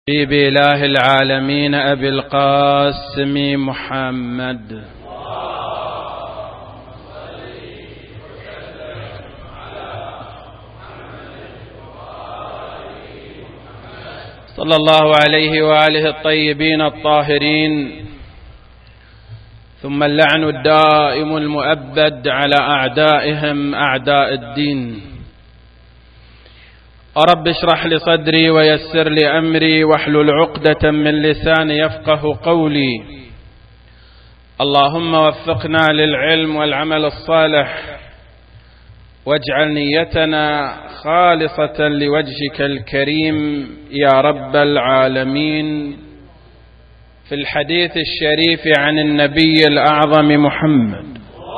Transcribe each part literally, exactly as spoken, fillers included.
حبيب إله العالمين أبي القاسم محمد صلى الله عليه وآله الطيبين الطاهرين، ثم اللعن الدائم المؤبد على أعدائهم أعداء الدين. رب اشرح لي صدري ويسر لي أمري واحلل عقدة من لساني يفقه قولي. اللهم وفقنا للعلم والعمل الصالح، واجعل نيتنا خالصة لوجهك الكريم يا رب العالمين. في الحديث الشريف عن النبي الأعظم محمد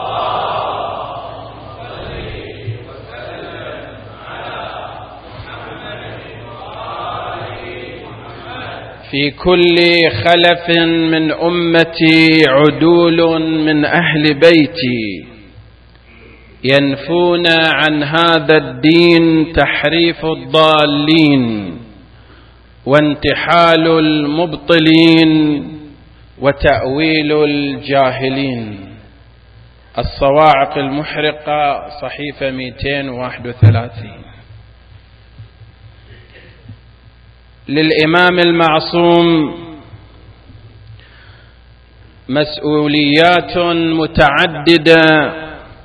في كل خلف من أمتي عدول من أهل بيتي ينفون عن هذا الدين تحريف الضالين وانتحال المبطلين وتأويل الجاهلين. الصواعق المحرقة، صحيفة مئتين وواحد وثلاثين. للإمام المعصوم مسؤوليات متعددة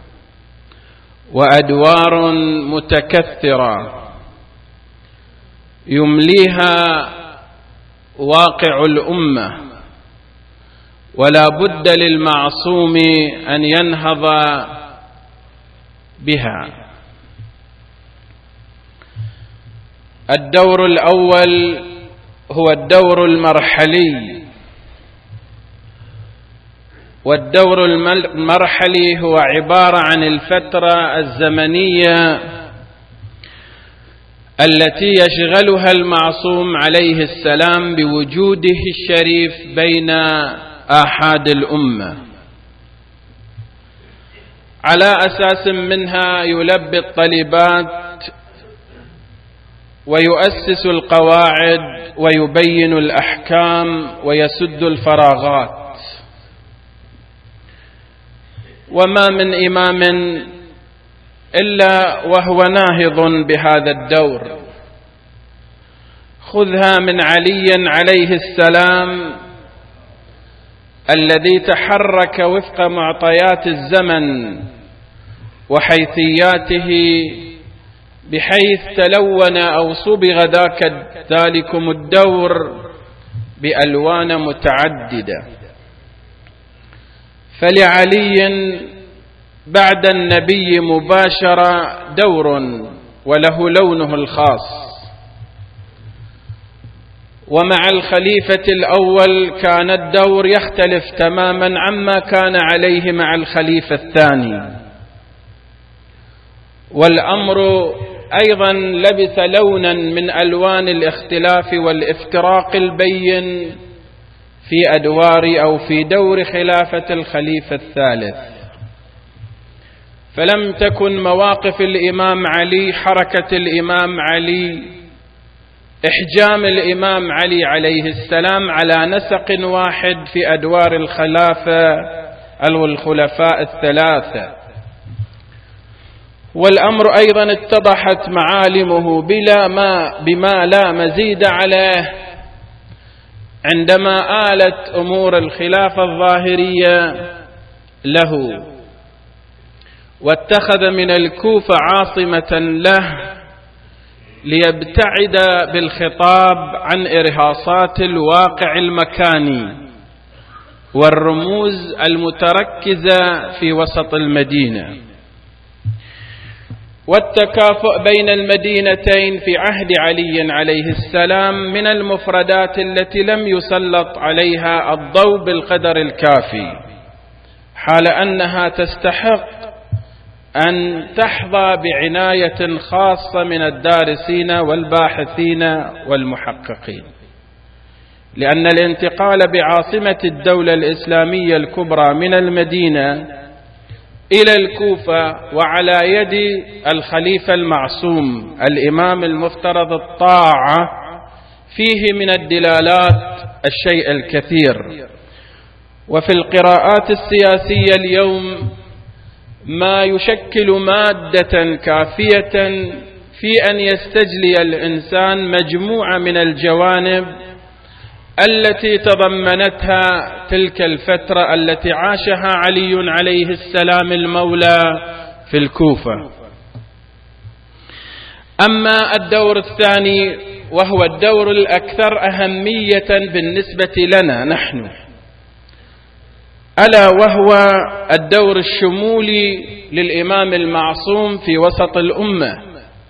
وأدوار متكثرة يمليها واقع الأمة، ولا بد للمعصوم أن ينهض بها. الدور الأول هو الدور المرحلي، والدور المرحلي هو عبارة عن الفترة الزمنية التي يشغلها المعصوم عليه السلام بوجوده الشريف بين آحاد الأمة، على أساس منها يلبي الطلبات ويؤسس القواعد ويبين الأحكام ويسد الفراغات. وما من إمام إلا وهو ناهض بهذا الدور. خذها من علي عليه السلام الذي تحرك وفق معطيات الزمن وحيثياته، بحيث تلون أو صبغ ذاك ذلكم الدور بألوان متعددة. فلعلي بعد النبي مباشرة دور وله لونه الخاص، ومع الخليفة الأول كان الدور يختلف تماما عما كان عليه مع الخليفة الثاني، والأمر أيضا لبث لونا من ألوان الاختلاف والافتراق البين في أدوار أو في دور خلافة الخليفة الثالث. فلم تكن مواقف الإمام علي، حركة الإمام علي، إحجام الإمام علي عليه السلام على نسق واحد في أدوار الخلافة أو الخلفاء الثلاثة. والأمر أيضا اتضحت معالمه بلا ما بما لا مزيد عليه عندما آلت أمور الخلافة الظاهرية له، واتخذ من الكوفة عاصمة له ليبتعد بالخطاب عن إرهاصات الواقع المكاني والرموز المتركزة في وسط المدينة. والتكافؤ بين المدينتين في عهد علي عليه السلام من المفردات التي لم يسلط عليها الضوء بالقدر الكافي، حال أنها تستحق أن تحظى بعناية خاصة من الدارسين والباحثين والمحققين، لأن الانتقال بعاصمة الدولة الإسلامية الكبرى من المدينة إلى الكوفة وعلى يد الخليفة المعصوم الإمام المفترض الطاعة فيه من الدلالات الشيء الكثير. وفي القراءات السياسية اليوم ما يشكل مادة كافية في أن يستجلي الإنسان مجموعة من الجوانب التي تضمنتها تلك الفترة التي عاشها علي عليه السلام المولى في الكوفة. أما الدور الثاني وهو الدور الأكثر أهمية بالنسبة لنا نحن، ألا وهو الدور الشمولي للإمام المعصوم في وسط الأمة.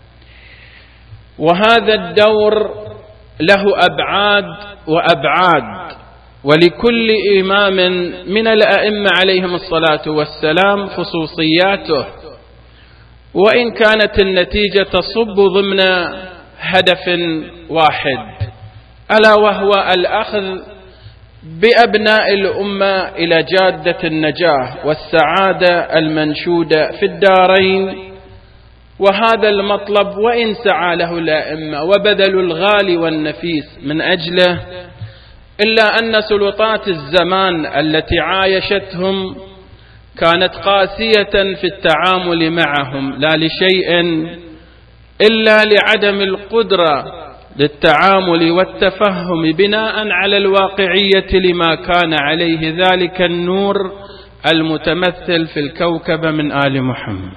وهذا الدور له أبعاد وأبعاد، ولكل إمام من الأئمة عليهم الصلاة والسلام خصوصياته، وإن كانت النتيجة تصب ضمن هدف واحد، ألا وهو الأخذ بأبناء الأمة إلى جادة النجاة والسعادة المنشودة في الدارين. وهذا المطلب وإن سعى له الأئمة وبذلوا الغالي والنفيس من أجله، إلا أن سلطات الزمان التي عايشتهم كانت قاسية في التعامل معهم، لا لشيء إلا لعدم القدرة للتعامل والتفهم بناء على الواقعية لما كان عليه ذلك النور المتمثل في الكوكب من آل محمد.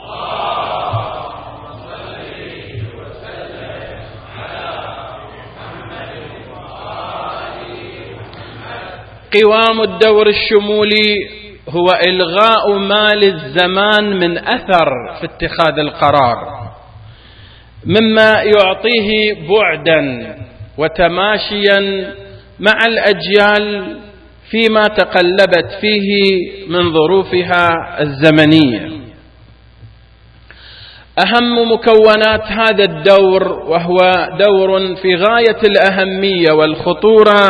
قوام الدور الشمولي هو إلغاء ما للزمان من أثر في اتخاذ القرار، مما يعطيه بعدا وتماشيا مع الأجيال فيما تقلبت فيه من ظروفها الزمنية. أهم مكونات هذا الدور، وهو دور في غاية الأهمية والخطورة،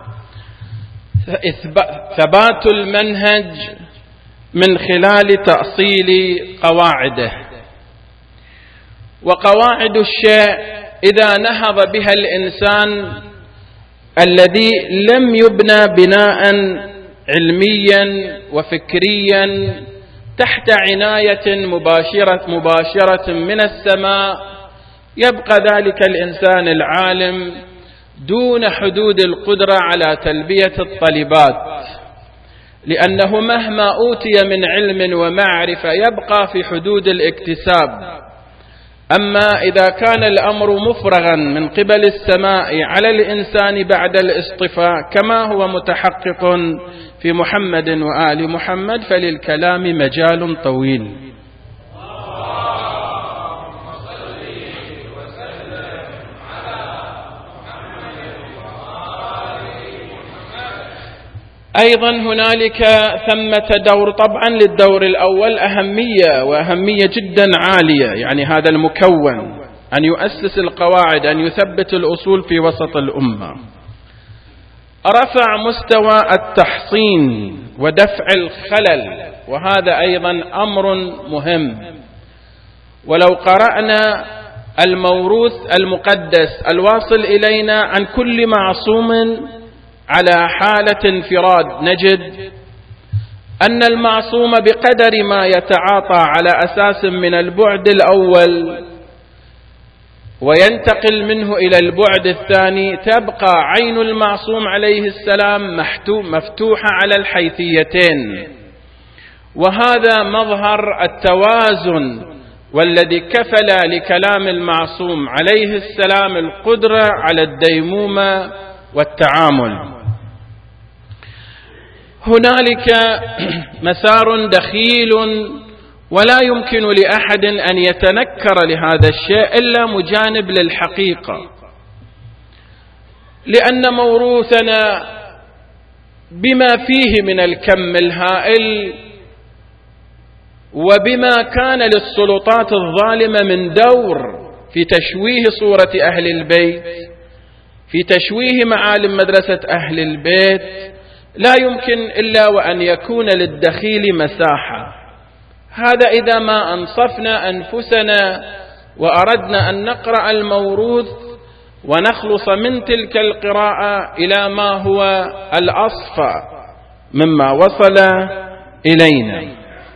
ثبات المنهج من خلال تأصيل قواعده. وقواعد الشيء إذا نهض بها الإنسان الذي لم يبنى بناء علميا وفكريا تحت عناية مباشرة مباشرة من السماء، يبقى ذلك الإنسان العالم دون حدود القدرة على تلبية الطلبات، لأنه مهما أوتي من علم ومعرفة يبقى في حدود الاكتساب. أما إذا كان الأمر مفرغا من قبل السماء على الإنسان بعد الاصطفاء كما هو متحقق في محمد وآل محمد، فللكلام مجال طويل. أيضا هنالك ثمة دور طبعا للدور الأول أهمية وأهمية جدا عالية، يعني هذا المكون أن يؤسس القواعد، أن يثبت الأصول في وسط الأمة. رفع مستوى التحصين ودفع الخلل، وهذا أيضا أمر مهم. ولو قرأنا الموروث المقدس الواصل إلينا عن كل معصوم على حالة انفراد، نجد أن المعصوم بقدر ما يتعاطى على أساس من البعد الأول وينتقل منه إلى البعد الثاني، تبقى عين المعصوم عليه السلام مفتوحة على الحيثيتين. وهذا مظهر التوازن والذي كفل لكلام المعصوم عليه السلام القدرة على الديمومة والتعامل. هنالك مسار دخيل ولا يمكن لأحد أن يتنكر لهذا الشيء إلا مجانب للحقيقة، لأن موروثنا بما فيه من الكم الهائل وبما كان للسلطات الظالمة من دور في تشويه صورة أهل البيت، في تشويه معالم مدرسة أهل البيت، لا يمكن إلا وأن يكون للدخيل مساحة. هذا إذا ما أنصفنا أنفسنا وأردنا أن نقرأ الموروث ونخلص من تلك القراءة إلى ما هو الأصفى مما وصل إلينا.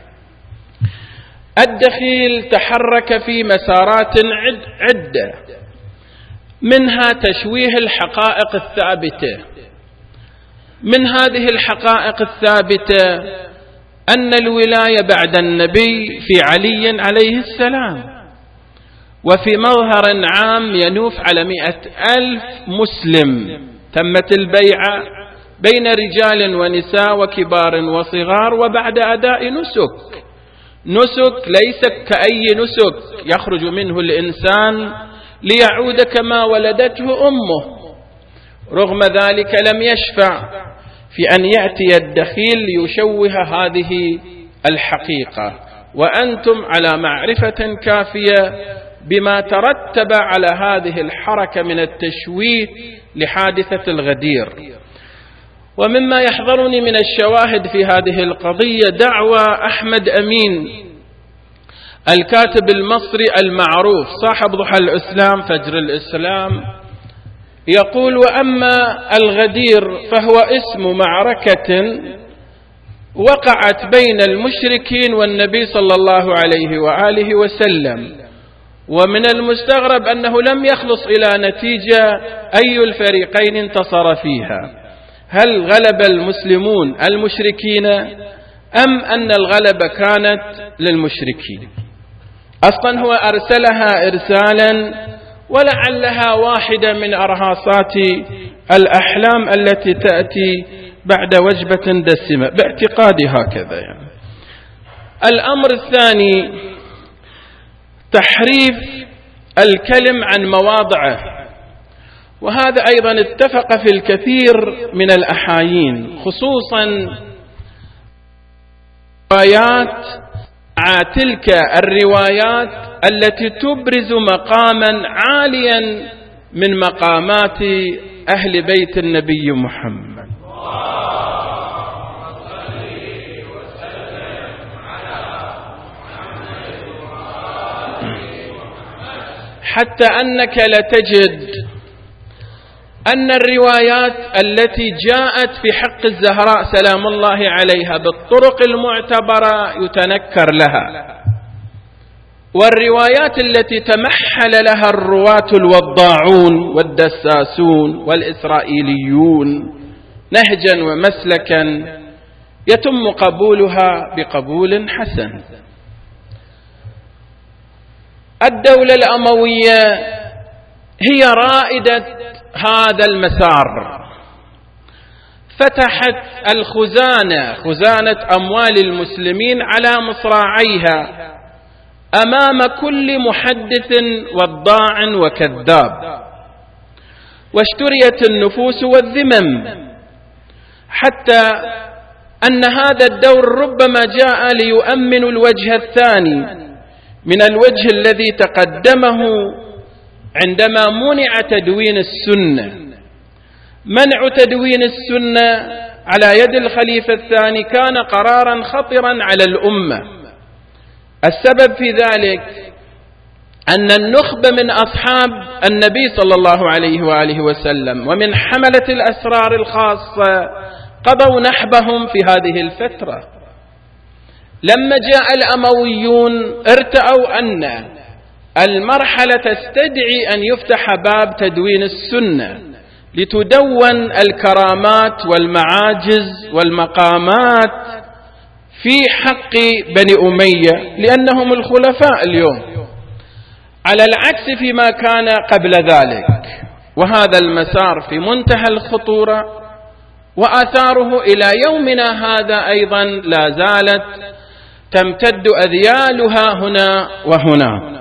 الدخيل تحرك في مسارات عدة، منها تشويه الحقائق الثابتة. من هذه الحقائق الثابتة أن الولاية بعد النبي في علي عليه السلام، وفي مظهر عام ينوف على مئة ألف مسلم تمت البيعة بين رجال ونساء وكبار وصغار، وبعد أداء نسك نسك ليس كأي نسك يخرج منه الإنسان ليعود كما ولدته أمه. رغم ذلك لم يشفع في أن يأتي الدخيل ليشوه هذه الحقيقة، وأنتم على معرفة كافية بما ترتب على هذه الحركة من التشويه لحادثة الغدير. ومما يحضرني من الشواهد في هذه القضية دعوى أحمد أمين الكاتب المصري المعروف صاحب ضحى الإسلام فجر الإسلام، يقول: وأما الغدير فهو اسم معركة وقعت بين المشركين والنبي صلى الله عليه وآله وسلم، ومن المستغرب أنه لم يخلص إلى نتيجة أي الفريقين انتصر فيها، هل غلب المسلمون المشركين أم أن الغلبة كانت للمشركين؟ أصلا هو أرسلها إرسالا ولعلها واحدة من أرهاصات الأحلام التي تأتي بعد وجبة دسمة باعتقادي هكذا يعني. الأمر الثاني تحريف الكلم عن مواضعه، وهذا أيضا اتفق في الكثير من الأحايين، خصوصا روايات مع تلك الروايات التي تبرز مقاما عاليا من مقامات أهل بيت النبي محمد. حتى أنك لتجد أن الروايات التي جاءت في حق الزهراء سلام الله عليها بالطرق المعتبرة يتنكر لها، والروايات التي تمحل لها الرواة الوضاعون والدساسون والإسرائيليون نهجا ومسلكا يتم قبولها بقبول حسن. الدولة الأموية هي رائدة هذا المسار، فتحت الخزانة خزانة أموال المسلمين على مصراعيها أمام كل محدث وضاع وكذاب، واشتريت النفوس والذمم، حتى أن هذا الدور ربما جاء ليؤمن الوجه الثاني من الوجه الذي تقدمه عندما منع تدوين السنة. منع تدوين السنة على يد الخليفة الثاني كان قرارا خطرا على الأمة. السبب في ذلك أن النخبة من أصحاب النبي صلى الله عليه وآله وسلم ومن حملة الأسرار الخاصة قضوا نحبهم في هذه الفترة. لما جاء الأمويون ارتأوا أن المرحلة تستدعي أن يفتح باب تدوين السنة لتدون الكرامات والمعاجز والمقامات في حق بني أمية لأنهم الخلفاء اليوم، على العكس فيما كان قبل ذلك. وهذا المسار في منتهى الخطورة، وآثاره إلى يومنا هذا أيضا لا زالت تمتد أذيالها هنا وهنا.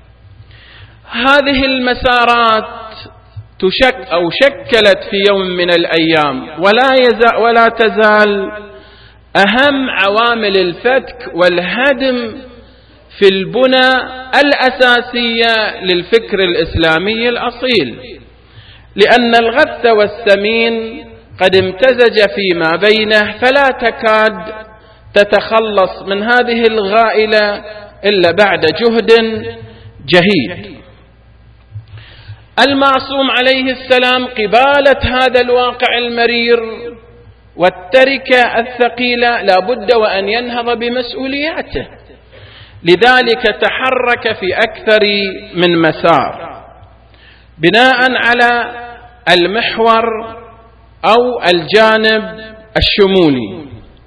هذه المسارات تشك أو شكلت في يوم من الأيام ولا يزال ولا تزال أهم عوامل الفتك والهدم في البنى الأساسية للفكر الإسلامي الأصيل، لأن الغث والسمين قد امتزج فيما بينه، فلا تكاد تتخلص من هذه الغائلة إلا بعد جهد جهيد. المعصوم عليه السلام قبالة هذا الواقع المرير والتركة الثقيلة لا بد وأن ينهض بمسؤولياته، لذلك تحرك في أكثر من مسار بناء على المحور أو الجانب الشمولي.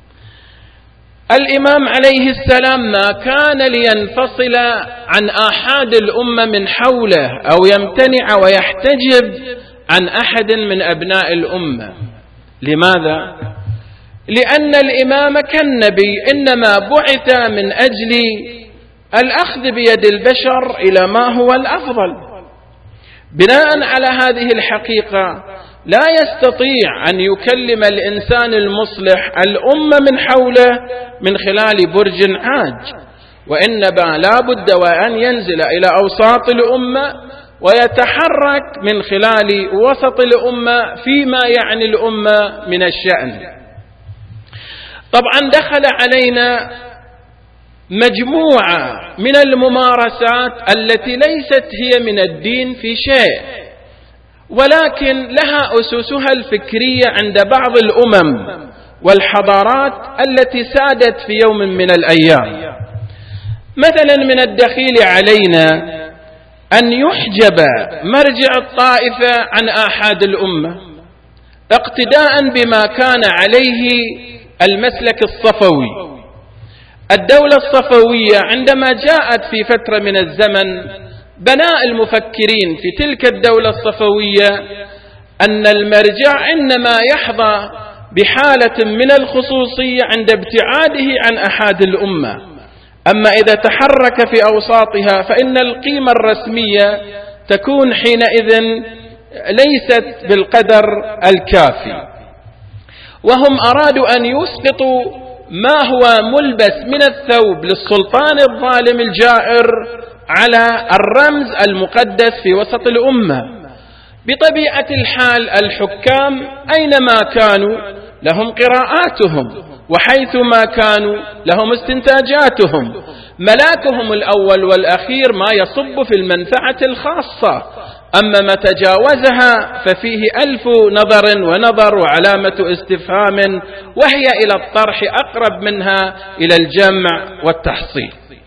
الإمام عليه السلام ما كان لينفصل عن آحاد الأمة من حوله أو يمتنع ويحتجب عن أحد من أبناء الأمة. لماذا؟ لأن الإمام كالنبي إنما بعث من أجل الأخذ بيد البشر إلى ما هو الأفضل. بناء على هذه الحقيقة لا يستطيع أن يكلم الإنسان المصلح الأمة من حوله من خلال برج عاج، وإنما لا بد وأن ينزل إلى أوساط الأمة ويتحرك من خلال وسط الأمة فيما يعني الأمة من الشأن. طبعا دخل علينا مجموعة من الممارسات التي ليست هي من الدين في شيء، ولكن لها أسسها الفكرية عند بعض الأمم والحضارات التي سادت في يوم من الأيام. مثلا من الدخيل علينا أن يحجب مرجع الطائفة عن آحاد الأمة اقتداء بما كان عليه المسلك الصفوي. الدولة الصفوية عندما جاءت في فترة من الزمن بناء المفكرين في تلك الدولة الصفوية أن المرجع إنما يحظى بحالة من الخصوصية عند ابتعاده عن أحد الأمة، أما إذا تحرك في أوساطها فإن القيمة الرسمية تكون حينئذ ليست بالقدر الكافي. وهم أرادوا أن يسقطوا ما هو ملبس من الثوب للسلطان الظالم الجائر على الرمز المقدس في وسط الأمة. بطبيعة الحال الحكام أينما كانوا لهم قراءاتهم، وحيثما كانوا لهم استنتاجاتهم. ملاكهم الأول والأخير ما يصب في المنفعة الخاصة، أما ما تجاوزها ففيه ألف نظر ونظر وعلامة استفهام، وهي إلى الطرح أقرب منها إلى الجمع والتحصيل.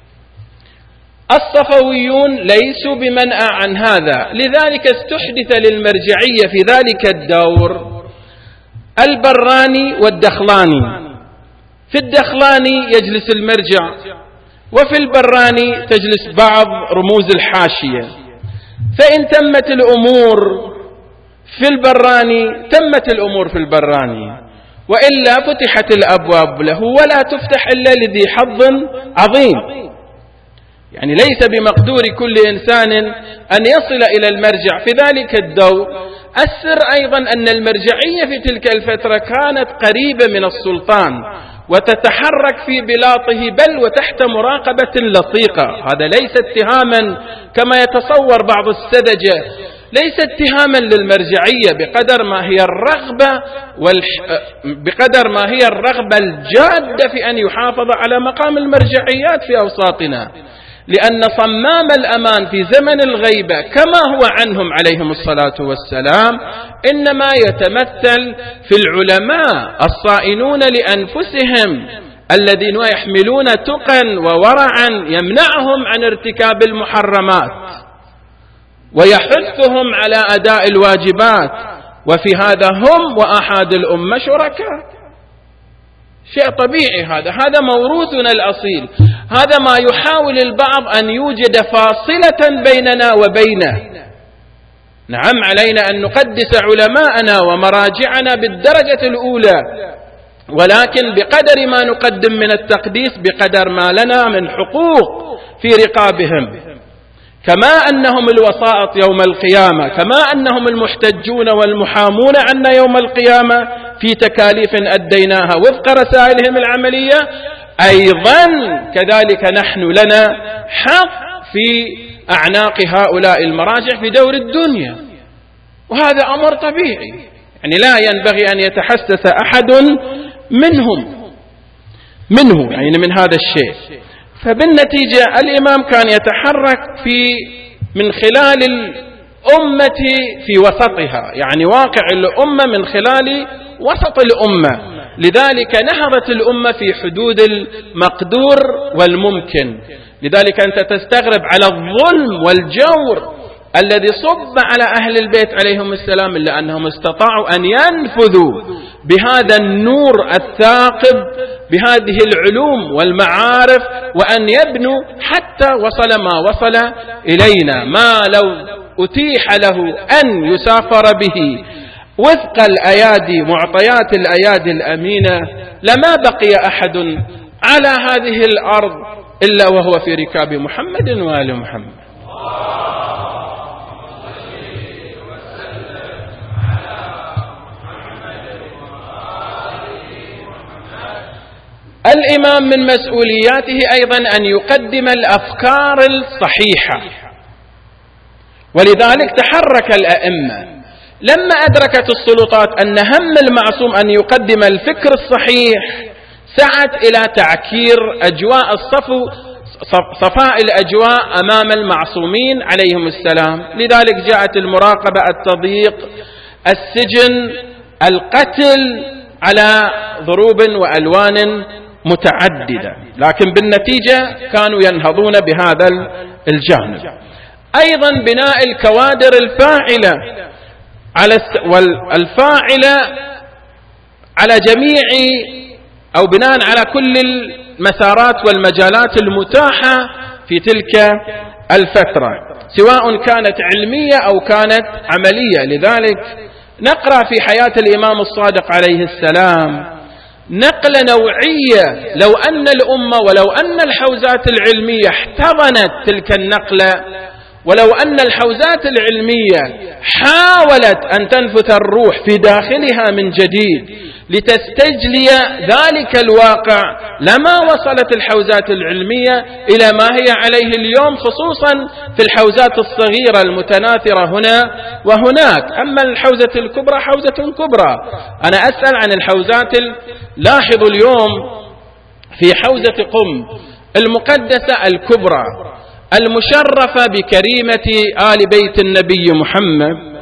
الصفويون ليسوا بمنأى عن هذا، لذلك استحدث للمرجعية في ذلك الدور البراني والدخلاني. في الدخلاني يجلس المرجع، وفي البراني تجلس بعض رموز الحاشية. فإن تمت الأمور في البراني تمت الأمور في البراني، وإلا فتحت الأبواب له ولا تفتح إلا لذي حظ عظيم. يعني ليس بمقدور كل إنسان أن يصل إلى المرجع في ذلك الدور. السر أيضا أن المرجعية في تلك الفترة كانت قريبة من السلطان وتتحرك في بلاطه بل وتحت مراقبة لصيقة. هذا ليس اتهاما كما يتصور بعض السذجة، ليس اتهاما للمرجعية بقدر ما هي الرغبة والح... بقدر ما هي الرغبة الجادة في أن يحافظ على مقام المرجعيات في أوساطنا، لأن صمام الأمان في زمن الغيبة كما هو عنهم عليهم الصلاة والسلام إنما يتمثل في العلماء الصائنون لأنفسهم الذين يحملون تقا وورعا يمنعهم عن ارتكاب المحرمات ويحثهم على أداء الواجبات، وفي هذا هم وأحد الأمة شركاء. شيء طبيعي، هذا هذا موروثنا الأصيل. هذا ما يحاول البعض أن يوجد فاصلة بيننا وبينه. نعم، علينا أن نقدس علماءنا ومراجعنا بالدرجة الأولى، ولكن بقدر ما نقدم من التقديس بقدر ما لنا من حقوق في رقابهم، كما أنهم الوسائط يوم القيامة، كما أنهم المحتجون والمحامون عنا يوم القيامة في تكاليف أديناها وفق رسائلهم العملية. أيضا كذلك نحن لنا حق في أعناق هؤلاء المراجع في دور الدنيا، وهذا أمر طبيعي. يعني لا ينبغي أن يتحسس أحد منهم منه يعني من هذا الشيء. فبالنتيجة الإمام كان يتحرك في من خلال أمتي في وسطها، يعني واقع الأمة من خلال وسط الأمة، لذلك نهضت الأمة في حدود المقدور والممكن. لذلك أنت تستغرب على الظلم والجور الذي صب على أهل البيت عليهم السلام، إلا أنهم استطاعوا أن ينفذوا بهذا النور الثاقب بهذه العلوم والمعارف، وأن يبنوا حتى وصل ما وصل إلينا. ما لو أتيح له أن يسافر به وفق الأيادي، معطيات الأيادي الأمينة، لما بقي أحد على هذه الأرض إلا وهو في ركاب محمد وآل محمد. الإمام من مسؤولياته أيضا أن يقدم الأفكار الصحيحة، ولذلك تحرك الأئمة لما أدركت السلطات أن هم المعصوم أن يقدم الفكر الصحيح، سعت إلى تعكير أجواء الصفو صفاء الأجواء أمام المعصومين عليهم السلام. لذلك جاءت المراقبة، التضييق، السجن، القتل على ضروب وألوان متعددة، لكن بالنتيجة كانوا ينهضون بهذا الجانب. أيضا بناء الكوادر الفاعلة على والفاعلة على جميع أو بناء على كل المسارات والمجالات المتاحة في تلك الفترة، سواء كانت علمية أو كانت عملية. لذلك نقرأ في حياة الإمام الصادق عليه السلام نقلة نوعية، لو أن الأمة ولو أن الحوزات العلمية احتضنت تلك النقلة، ولو أن الحوزات العلمية حاولت أن تنفث الروح في داخلها من جديد لتستجلي ذلك الواقع، لما وصلت الحوزات العلمية إلى ما هي عليه اليوم، خصوصا في الحوزات الصغيرة المتناثرة هنا وهناك. أما الحوزة الكبرى حوزة كبرى. أنا أسأل عن الحوزات، لاحظوا اليوم في حوزة قم المقدسة الكبرى المشرفة بكريمة آل بيت النبي محمد،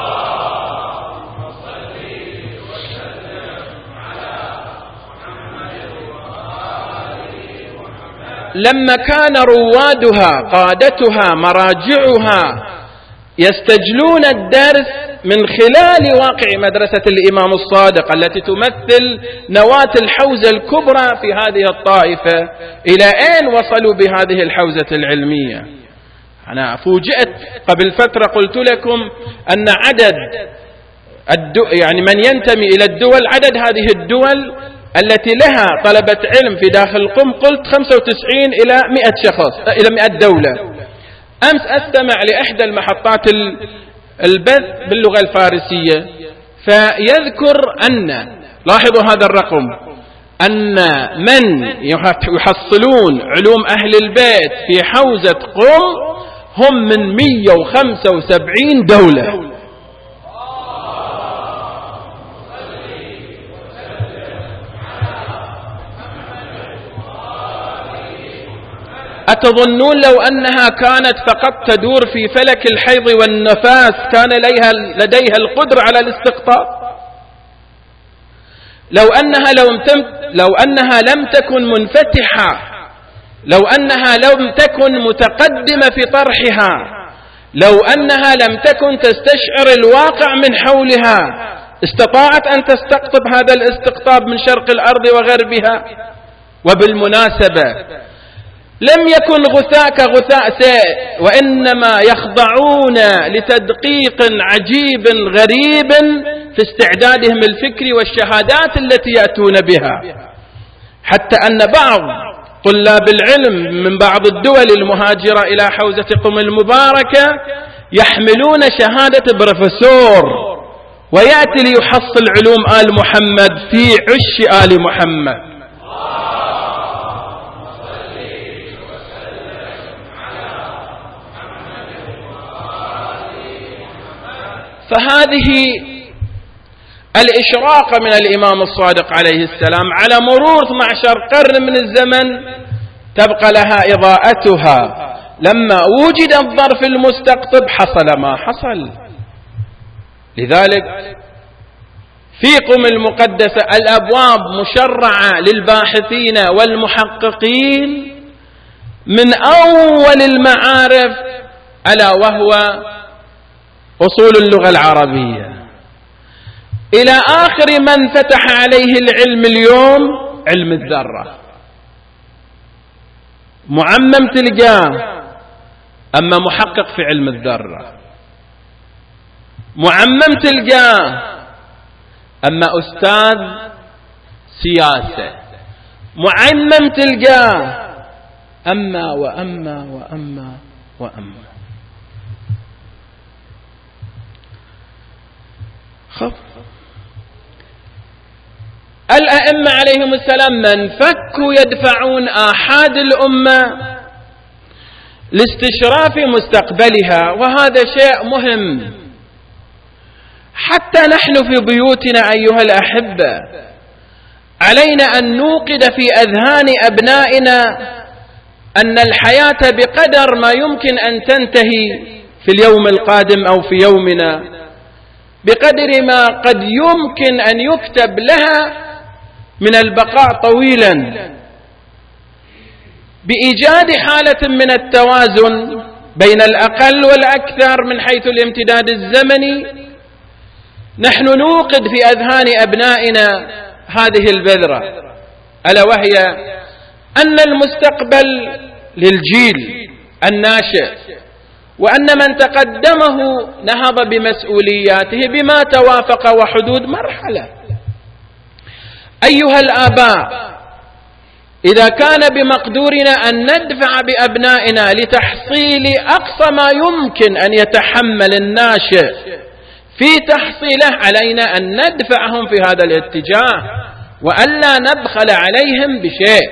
لما كان روادها قادتها مراجعها يستجلون الدرس من خلال واقع مدرسة الإمام الصادق التي تمثل نواة الحوزة الكبرى في هذه الطائفة، إلى أين وصلوا بهذه الحوزة العلمية؟ أنا فوجئت قبل فترة قلت لكم أن عدد الدو يعني من ينتمي إلى الدول، عدد هذه الدول التي لها طلبة علم في داخل قم، قلت خمسة وتسعين إلى مئة شخص، إلى مئة دولة. أمس أستمع لإحدى المحطات البث باللغة الفارسية، فيذكر أن، لاحظوا هذا الرقم، أن من يحصلون علوم أهل البيت في حوزة قم هم من مئة وخمسة وسبعين دولة. أتظنون لو أنها كانت فقط تدور في فلك الحيض والنفاس كان لديها, لديها القدرة على الاستقطاب؟ لو أنها, لو, لو أنها لم تكن منفتحة، لو أنها لم تكن متقدمة في طرحها، لو أنها لم تكن تستشعر الواقع من حولها، استطاعت أن تستقطب هذا الاستقطاب من شرق الأرض وغربها؟ وبالمناسبة لم يكن غثاء كغثاء سيء، وإنما يخضعون لتدقيق عجيب غريب في استعدادهم الفكري والشهادات التي يأتون بها، حتى أن بعض طلاب العلم من بعض الدول المهاجرة إلى حوزة قم المباركة يحملون شهادة بروفيسور، ويأتي ليحصل علوم آل محمد في عش آل محمد. فهذه الإشراقة من الإمام الصادق عليه السلام على مرور اثني عشر قرن من الزمن تبقى لها إضاءتها لما وجد الظرف المستقطب حصل ما حصل. لذلك في قم المقدسة الأبواب مشرعة للباحثين والمحققين من أول المعارف ألا وهو أصول اللغة العربية إلى آخر من فتح عليه العلم اليوم علم الذرة. معمم تلقاه، أما محقق في علم الذرة. معمم تلقاه، أما أستاذ سياسة. معمم تلقاه، أما وأما وأما وأما. خف الأئمة عليهم السلام من فكوا يدفعون آحاد الأمة لاستشراف مستقبلها، وهذا شيء مهم. حتى نحن في بيوتنا أيها الأحبة علينا أن نوقد في أذهان أبنائنا أن الحياة بقدر ما يمكن أن تنتهي في اليوم القادم أو في يومنا، بقدر ما قد يمكن أن يكتب لها من البقاء طويلا، بإيجاد حالة من التوازن بين الأقل والأكثر من حيث الامتداد الزمني. نحن نوقد في أذهان أبنائنا هذه البذرة، ألا وهي أن المستقبل للجيل الناشئ، وأن من تقدمه نهض بمسؤولياته بما توافق وحدود مرحلة. أيها الآباء، إذا كان بمقدورنا أن ندفع بأبنائنا لتحصيل أقصى ما يمكن أن يتحمل الناشئ في تحصيله، علينا أن ندفعهم في هذا الاتجاه وألا نبخل عليهم بشيء.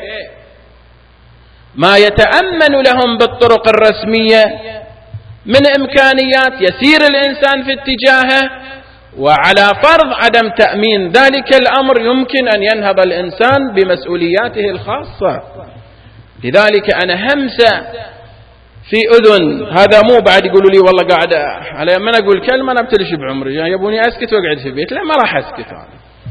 ما يتأمن لهم بالطرق الرسمية من إمكانيات يسير الإنسان في اتجاهه، وعلى فرض عدم تأمين ذلك الأمر يمكن أن ينهض الإنسان بمسؤولياته الخاصة. لذلك أنا همسة في أذن، هذا مو بعد يقولوا لي والله قاعد على من أقول كلمة أنا بتلش بعمري، يعني يبوني أسكت وأقعد في البيت. لا، ما راح أسكت أنا.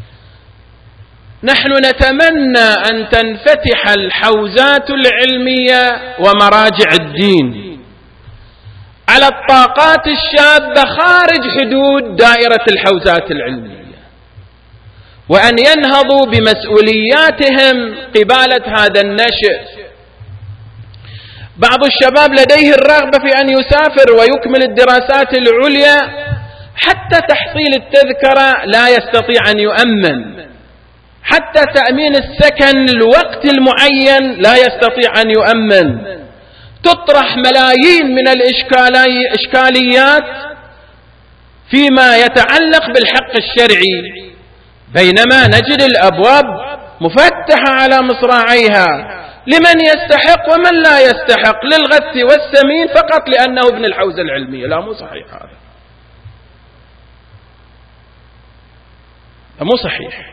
نحن نتمنى أن تنفتح الحوزات العلمية ومراجع الدين على الطاقات الشابة خارج حدود دائرة الحوزات العلمية، وأن ينهضوا بمسؤولياتهم قبالة هذا النشء. بعض الشباب لديه الرغبة في أن يسافر ويكمل الدراسات العليا، حتى تحصيل التذكرة لا يستطيع أن يؤمن، حتى تأمين السكن للوقت المعين لا يستطيع أن يؤمن. تطرح ملايين من الإشكاليات فيما يتعلق بالحق الشرعي، بينما نجد الأبواب مفتحة على مصراعيها لمن يستحق ومن لا يستحق، للغث والسمين فقط لأنه ابن الحوزة العلمية. لا، مو صحيح هذا، مو صحيح.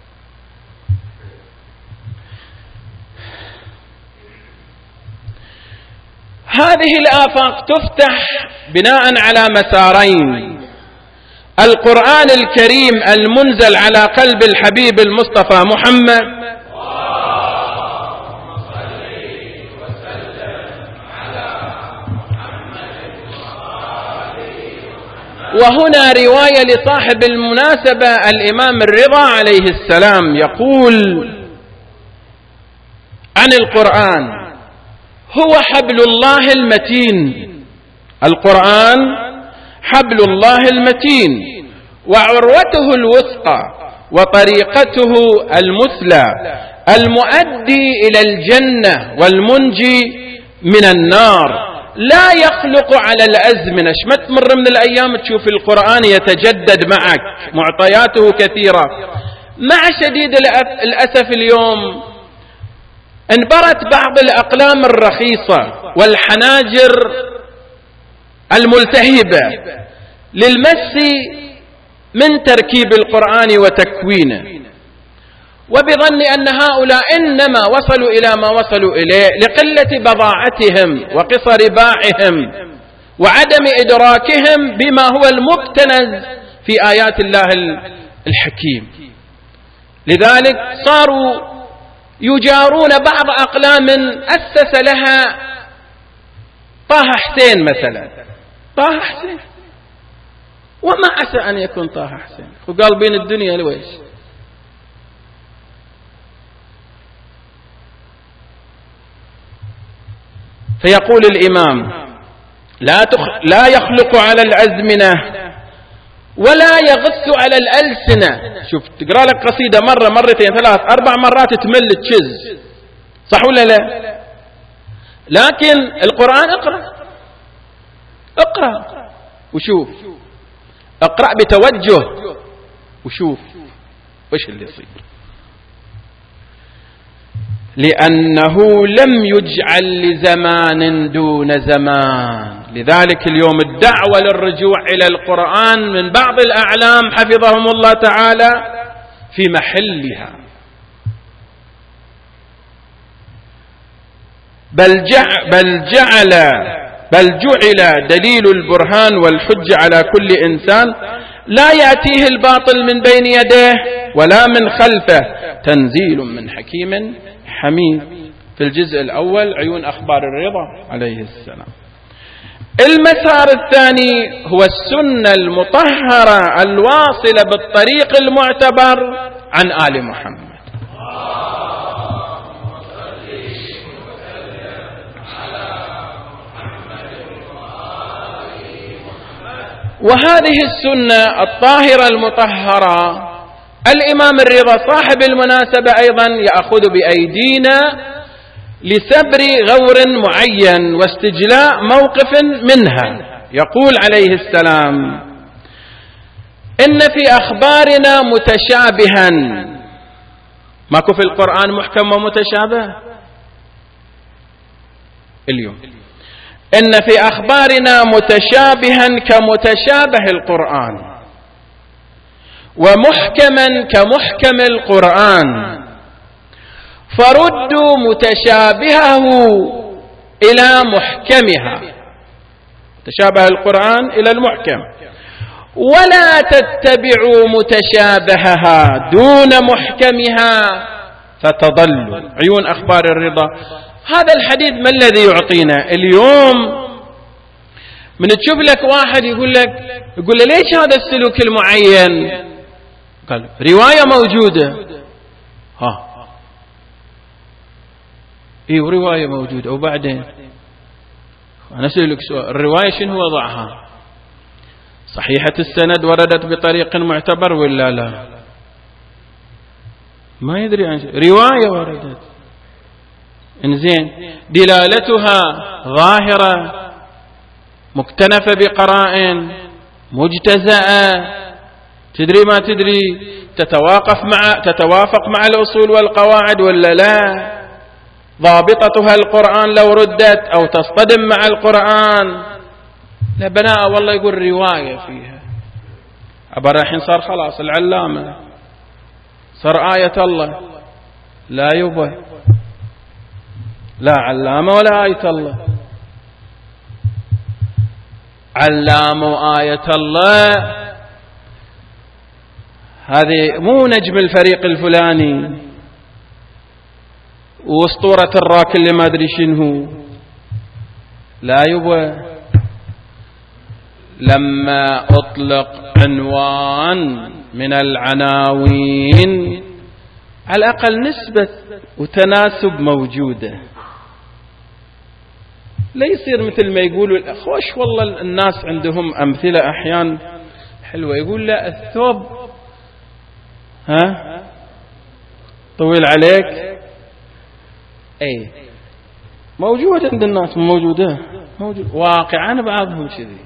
هذه الآفاق تفتح بناء على مسارين: القرآن الكريم المنزل على قلب الحبيب المصطفى محمد، وهنا رواية لصاحب المناسبة الإمام الرضا عليه السلام يقول عن القرآن: هو حبل الله المتين. القرآن حبل الله المتين وعروته الوثقى وطريقته المثلى المؤدي إلى الجنة والمنجي من النار، لا يخلق على الأزمنة. ما تمر من الأيام تشوف القرآن يتجدد معك، معطياته كثيرة. مع شديد الأسف اليوم انبرت بعض الأقلام الرخيصة والحناجر الملتهبة للمس من تركيب القرآن وتكوينه، وبظن أن هؤلاء إنما وصلوا إلى ما وصلوا إليه لقلة بضاعتهم وقصر باعهم وعدم إدراكهم بما هو المكتنز في آيات الله الحكيم. لذلك صاروا يجارون بعض أقلام أسس لها طه حسين مثلا. طه حسين وما عسى أن يكون طه حسين، وقال بين الدنيا لويش. فيقول الإمام لا, تخ... لا يخلق على الأزمنة ولا يغث على الألسنة. شوف تقرأ لك قصيدة مرة مرتين ثلاث أربع مرات تمل تشز، صح ولا لا؟ لكن القرآن اقرأ اقرأ وشوف، اقرأ بتوجه وشوف وش اللي يصير. لأنه لم يجعل لزمان دون زمان. لذلك اليوم الدعوة للرجوع إلى القرآن من بعض الأعلام حفظهم الله تعالى في محلها، بل جعل, بل جعل بل جعل دليل البرهان والحج على كل إنسان لا يأتيه الباطل من بين يديه ولا من خلفه، تنزيل من حكيم حميد. في الجزء الأول عيون أخبار الرضا عليه السلام. المسار الثاني هو السنة المطهرة الواصلة بالطريق المعتبر عن آل محمد. وهذه السنة الطاهرة المطهرة الإمام الرضا صاحب المناسبة أيضا يأخذ بأيدينا لسبر غور معين واستجلاء موقف منها. يقول عليه السلام إن في أخبارنا متشابها. ماكو في القرآن محكم ومتشابه اليوم. إن في أخبارنا متشابها كمتشابه القرآن ومحكما كمحكم القرآن، فردوا متشابهه إلى محكمها، تشابه القرآن إلى المحكم، ولا تتبعوا متشابهها دون محكمها فتضلوا. عيون أخبار الرضا. هذا الحديث ما الذي يعطينا اليوم؟ من تشوف لك واحد يقول لك يقول له ليش هذا السلوك المعين؟ قال رواية موجودة. ها ايه رواية موجودة وبعدين أنا أسألك سؤال، الرواية شنو وضعها؟ صحيحة السند وردت بطريق معتبر ولا لا؟ ما يدري عن شيء. رواية وردت انزين دلالتها ظاهرة مكتنفة بقرائن مجتزأة، تدري ما تدري، تتواقف مع تتوافق مع الأصول والقواعد ولا لا؟ ضابطتها القرآن لو ردت أو تصطدم مع القرآن. لا بناء والله يقول رواية فيها. أبا الحين صار خلاص العلامة صار آية الله. لا يبه، لا علامة ولا آية الله. علامة آية الله هذه مو نجم الفريق الفلاني واسطورة الراك اللي ما أدري شنو. لا يبا، لما أطلق عنوان من العناوين على الأقل نسبة وتناسب موجودة، لا يصير مثل ما يقولوا خوش. والله الناس عندهم أمثلة أحيان حلوة، يقول لا الثوب ها طويل عليك، أي موجود عند الناس، موجودة موجود واقعا بعضهم كذي،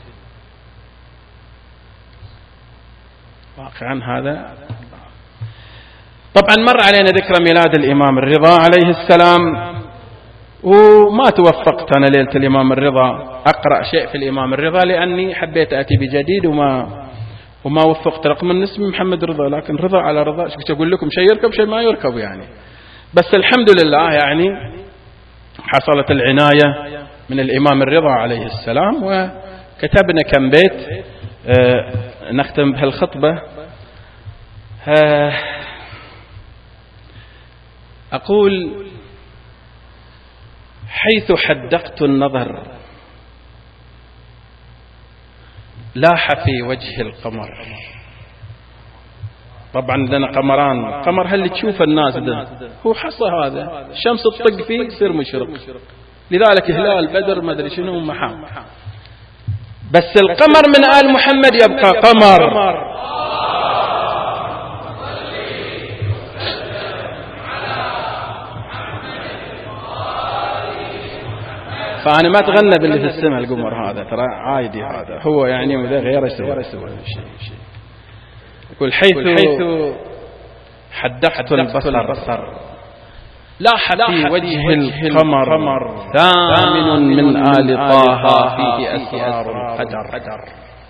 واقعا هذا. طبعا مر علينا ذكرى ميلاد الإمام الرضا عليه السلام، وما توفقت أنا ليلة الإمام الرضا أقرأ شيء في الإمام الرضا لأني حبيت أتي بجديد وما وما وفقت رقم النسبي محمد رضا، لكن رضا على رضا، ايش أقول لكم، شيء يركب شيء ما يركب يعني. بس الحمد لله يعني حصلت العناية من الإمام الرضا عليه السلام، وكتبنا كم بيت آه نختم بهالخطبة. آه أقول: حيث حدقت النظر لاح في وجه القمر. طبعا لنا قمران، قمر هل تشوف الناس ده هو حصى هذا، الشمس تطق فيه يصير مشرق، لذلك هلال بدر ما ادري شنو محام. بس القمر من آل محمد يبقى قمر. فأنا ما تغنى باللي في السماء القمر هذا، ترى عادي هذا هو يعني غير يسوي شيء. يقول: حيث حدقت البصر لاح في وجه القمر ثامن من آل طه فيه أسرار القدر.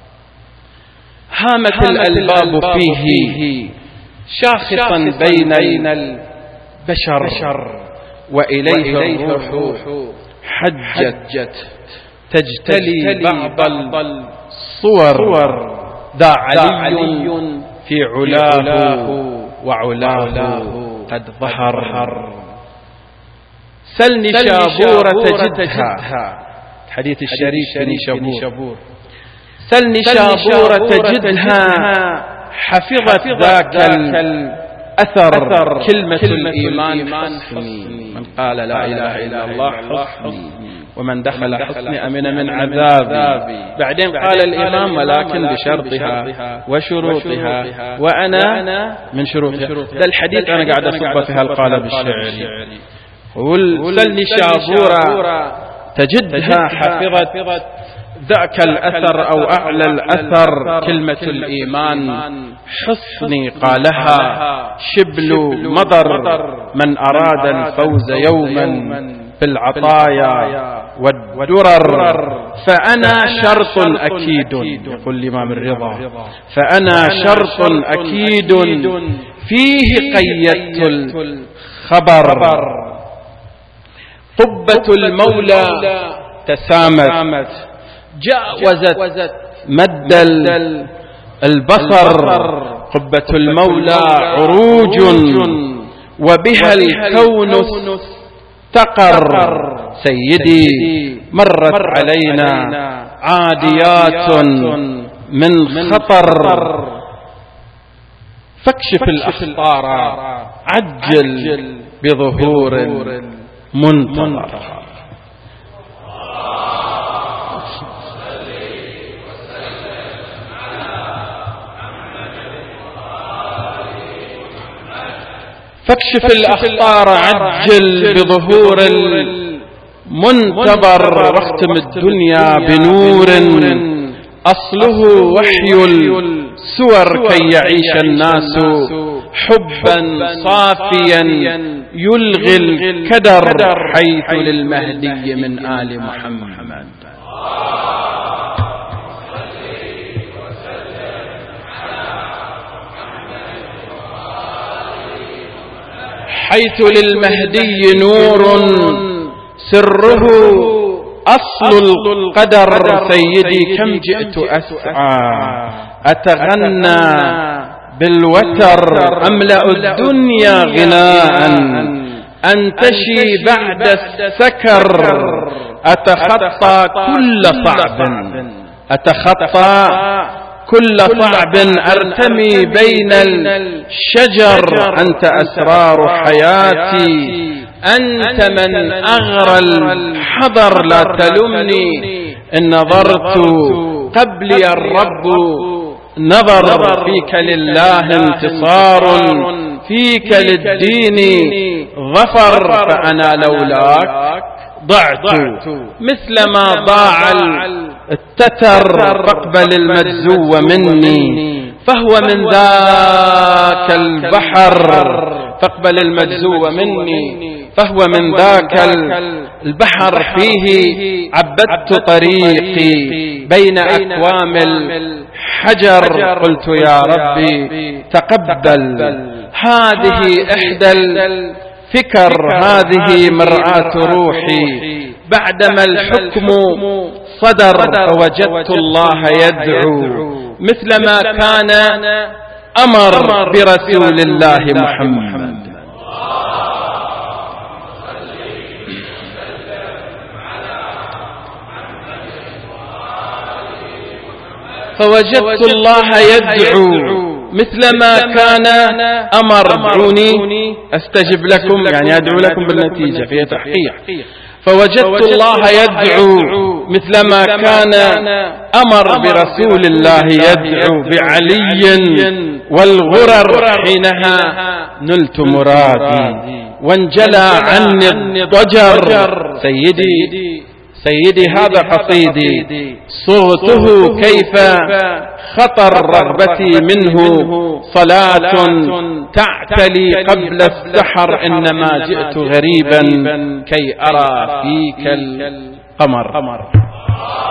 هامت الألباب فيه شاخصا بين البشر، وإليه الروح حجت تجتلي بعض الصور. ذا علي في علاه وعلاه قد ظهر. سلني شابورة جدها، حديث الشريف بن شابور. سلني شابورة جدها حفظت ذاك الأثر. كلمة الإيمان حصني، من قال لا إله إلا الله حصني، ومن دخل حصني أمن من عذابي. بعدين قال الإمام: ولكن بشرطها وشروطها، وأنا من شروطها. ذا الحديث أنا قاعد أصب في هالقالب الشعري. سلني شابورة تجدها حفظت ذاك الأثر أو أعلى الأثر. كلمة الإيمان حصني قالها شبل مضر، من أراد الفوز يوما بالعطايا والدرر. فأنا شرط أكيد، يقول الإمام الرضا، فأنا شرط أكيد فيه قيدت الخبر. قبة المولى تسامت جاوزت مد البصر. قبة المولى عروج وبها الكون استقر. سيدي مرت علينا عاديات من خطر، فاكشف الأخطار عجل بظهور منتظر. فاكشف الأخطار عجل بظهور المنتظر، واختم الدنيا بنور أصله وحي السور، كي يعيش الناس حبا صافيا يلغي الكدر. حيث للمهدي من آل محمد. حيث للمهدي نور سره أصل القدر. سيدي كم جئت أسعى أتغنى بالوتر، أملأ الدنيا غناء أنتشي بعد السكر. أتخطى كل صعب أتخطى كل صعب أرتمي بين الشجر. أنت أسرار حياتي، أنت من أغرى الحضر. لا تلمني إن نظرت قبلي الرب نظر. فيك لله انتصار، فيك للدين ظفر. فأنا لولاك ضعت مثل ما ضاع التتر. فاقبل المجزو مني فهو من ذاك البحر. فاقبل المجزو مني فهو من ذاك البحر. فيه عبدت طريقي بين أكوام حجر. قلت يا ربي تقبل، هذه إحدى الفكر، هذه مرآة روحي. بعدما الحكم صدر فوجدت الله يدعو مثلما كان أمر برسول الله محمد. فوجدت الله يدعو مثلما كان أمر. ادعوني أستجب لكم، يعني أدعو لكم بالنتيجة فيها تحقيق. فوجدت الله يدعو مثلما كان أمر برسول الله يدعو بعلي والغرر. حينها نلت مرادي وانجلى عني الضجر. سيدي سيدي هذا قصيدي، صغته كيف خطر رغبتي منه، صلاة تعتلي قبل السحر، إنما جئت غريبا كي أرى فيك القمر.